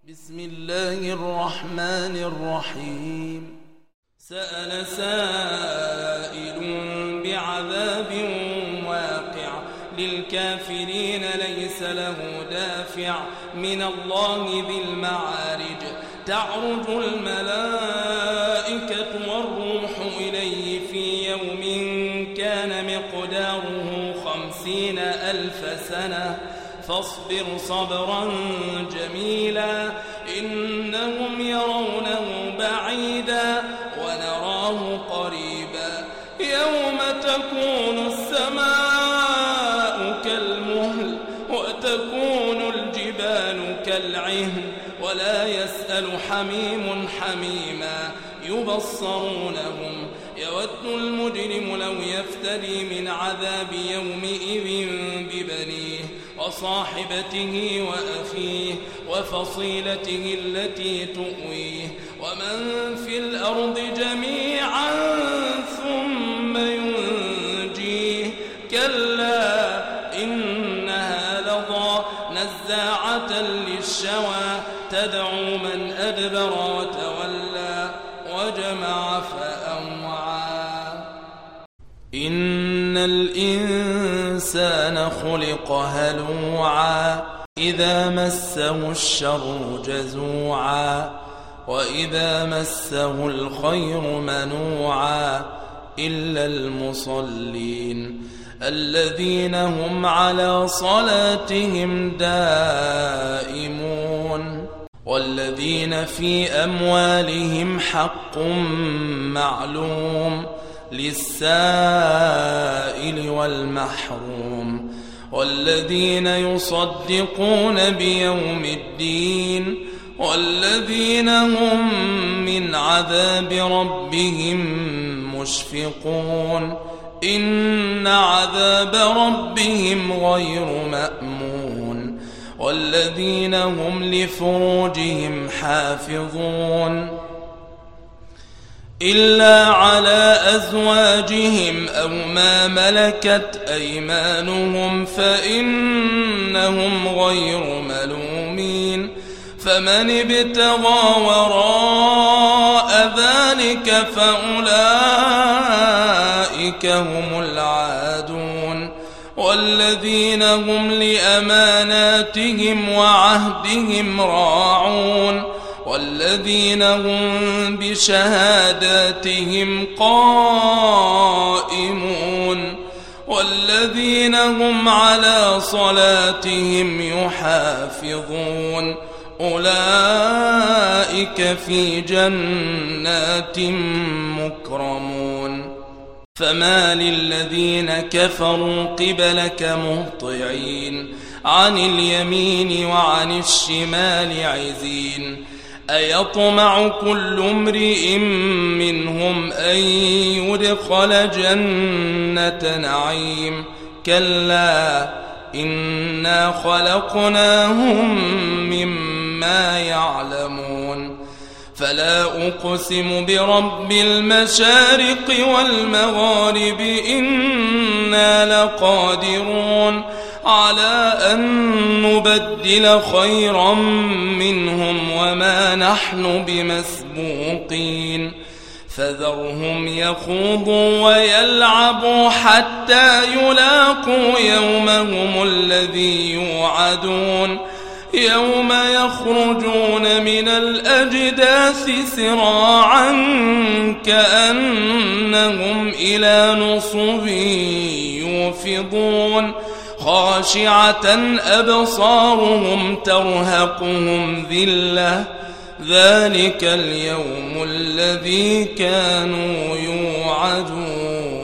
بسم الله الرحمن الرحيم. سأل سائل بعذاب واقع للكافرين ليس له دافع من الله ذي المعارج. تعرج الملائكة والروح إليه في يوم كان مقداره 50,000 سنة فاصبر صبرا جميلا إنهم يرونه بعيدا ونراه قريبا. يوم تكون السماء كالمهل وتكون الجبال كالعهن ولا يسأل حميم حميما يبصرونهم. يود المجرم لو يفتدي من عذاب يومئذ ببنيه وصاحبته وأخيه وفصيلته التي تؤويه ومن في الأرض جميعا ثم ينجيه. كلا إنها لظى نزاعة للشوى تدعو من أدبر وتولى وجمع فأوعى. إن الإنسان خلق هلوعا إذا مسه الشر جزوعا وإذا مسه الخير منوعا إلا المصلين الذين هم على صلاتهم دائمون والذين في أموالهم حق معلوم للسائل والمحروم والذين يصدقون بيوم الدين والذين هم من عذاب ربهم مشفقون. إن عذاب ربهم غير مأمون والذين هم لفروجهم حافظون إلا على أزواجهم أو ما ملكت أيمانهم فإنهم غير ملومين. فمن ابتغى وراء ذلك فأولئك هم العادون والذين هم لأماناتهم وعهدهم راعون والذين هم بشهاداتهم قائمون والذين هم على صلاتهم يحافظون أولئك في جنات مكرمون. فما للذين كفروا قبلك مهطعين عن اليمين وعن الشمال عزين. أيطمع كل امرئ منهم أن يدخل جنة نعيم كلا إنا خلقناهم مما يعلمون. فلا أقسم برب المشارق والمغارب إنا لقادرون على أن نبدل خيرا منهم وما نحن بمسبوقين. فذرهم يخوضوا ويلعبوا حتى يلاقوا يومهم الذي يوعدون يوم يخرجون من الأجداث سراعا كأنهم إلى نصب يوفضون خاشعة أبصارهم ترهقهم ذلة ذلك اليوم الذي كانوا يوعدون.